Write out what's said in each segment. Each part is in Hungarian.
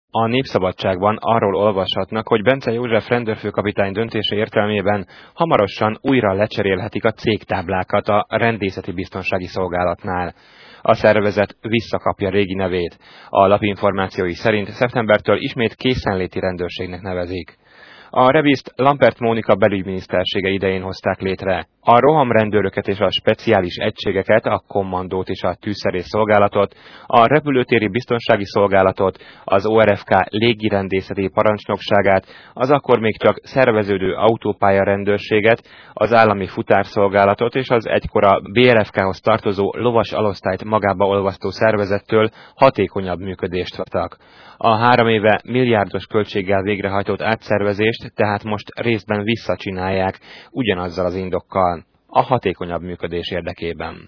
A Népszabadságban arról olvashatnak, hogy Bence József rendőrfőkapitány döntése értelmében hamarosan újra lecserélhetik a cégtáblákat a Rendészeti Biztonsági Szolgálatnál. A szervezet visszakapja régi nevét. A lap információi szerint szeptembertől ismét készenléti rendőrségnek nevezik. A Rebiszt Lampert Mónika belügyminisztersége idején hozták létre. A rohamrendőröket és a speciális egységeket, a kommandót és a tűzszerész szolgálatot, a repülőtéri biztonsági szolgálatot, az ORFK légirendészeti parancsnokságát, az akkor még csak szerveződő autópálya rendőrséget, az állami futárszolgálatot és az egykor a BRFK-hoz tartozó lovas alosztályt magába olvasztó szervezettől hatékonyabb működést vártak. A 3 éve milliárdos költséggel végrehajtott átszervezést tehát most részben visszacsinálják, ugyanazzal az indokkal, a hatékonyabb működés érdekében.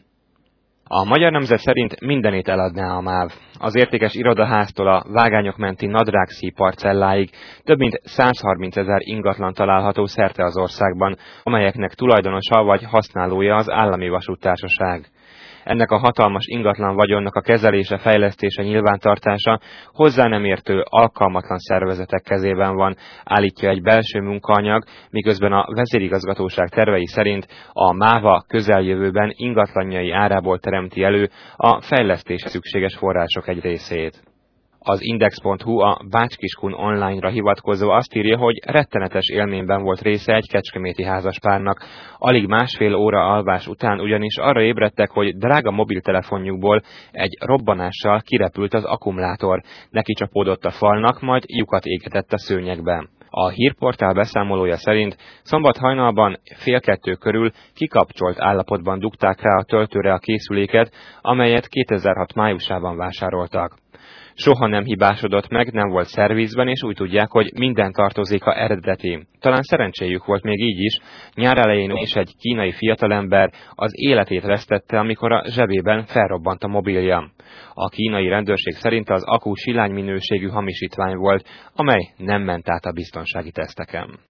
A Magyar Nemzet szerint mindenét eladná a MÁV. Az értékes irodaháztól a vágányok menti nadrágszí parcelláig több mint 130 000 ingatlan található szerte az országban, amelyeknek tulajdonosa vagy használója az Állami Vasúttársaság. Ennek a hatalmas ingatlan vagyonnak a kezelése, fejlesztése, nyilvántartása hozzá nem értő, alkalmatlan szervezetek kezében van, állítja egy belső munkaanyag, miközben a vezérigazgatóság tervei szerint a MÁVA közeljövőben ingatlanjai árából teremti elő a fejlesztésre szükséges források egy részét. Az Index.hu a Bács-Kiskun online-ra hivatkozó azt írja, hogy rettenetes élményben volt része egy kecskeméti házaspárnak. Alig másfél óra alvás után ugyanis arra ébredtek, hogy drága mobiltelefonjukból egy robbanással kirepült az akkumulátor, neki csapódott a falnak, majd lyukat égetett a szőnyegbe. A hírportál beszámolója szerint szombat hajnalban 1:30 körül kikapcsolt állapotban dugták rá a töltőre a készüléket, amelyet 2006 májusában vásároltak. Soha nem hibásodott meg, nem volt szervizben, és úgy tudják, hogy minden tartozéka eredeti. Talán szerencséjük volt még így is, nyár elején is egy kínai fiatalember az életét vesztette, amikor a zsebében felrobbant a mobilja. A kínai rendőrség szerint az akku silány minőségű hamisítvány volt, amely nem ment át a biztonsági teszteken.